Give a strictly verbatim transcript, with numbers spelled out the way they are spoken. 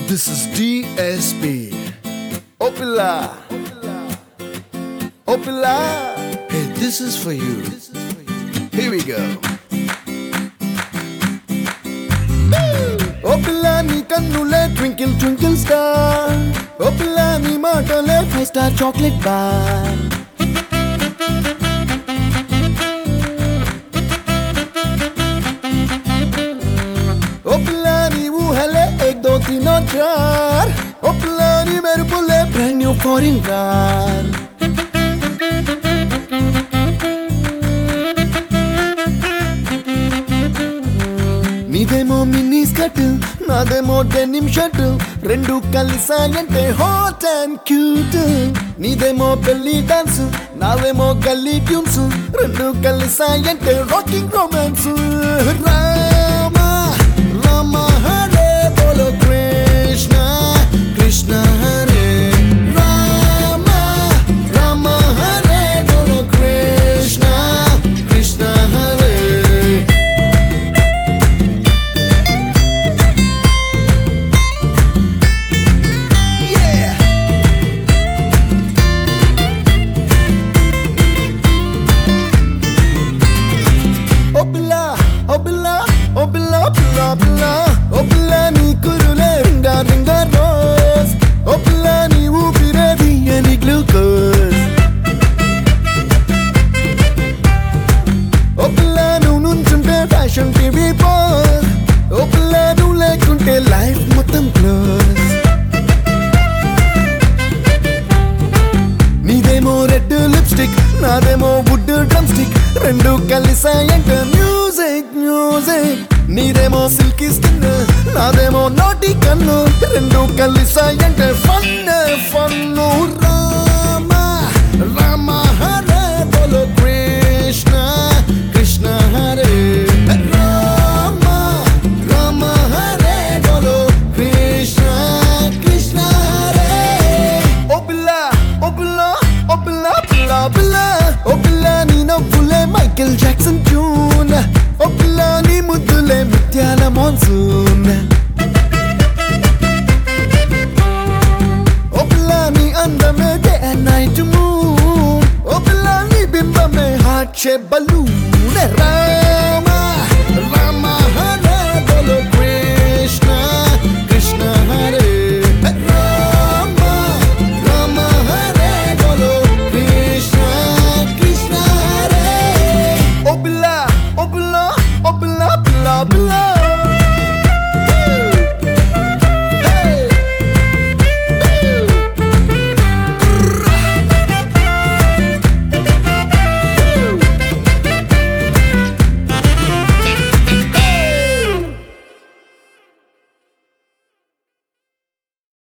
This is D S P. Opila. Opila. Hey, this is for you. Here we go. Opila ni kannule twinkle twinkle star. Opila ni maatale five star chocolate bar. Opila ni wuhale ek do teen aur char. Opila ni mere pule brand new foreign car. నీదేమో mini skirt నాదేమో denim shirt రెండు కలిసాయంటే hot and cute నీదేమో పెళ్లి dance నాదేమో గల్లీ tunes రెండు కలిసాయంటే రాకింగ్ రొమాన్స్ రామ రామ హరే బోలో కృష్ణ కృష్ణ హరే రామ రామ హరే బోలో Krishna Krishna Hare Opila, Opila, Opila, Opila, Opila, Opila ni kurule ringa ringa rose. Opila ni upire diyani glucose. Opila nu nunchunte fashion T V pose. Opila nu lekunte life మొత్తం close. నీదేమో red lipstick నాదేమో wood drum stick రెండు కలిసాయంటే music music నీదేమో silky skin నాదేమో నోటి కన్ను రెండు కలిసాయంటే ఫన్ ఫన్ రా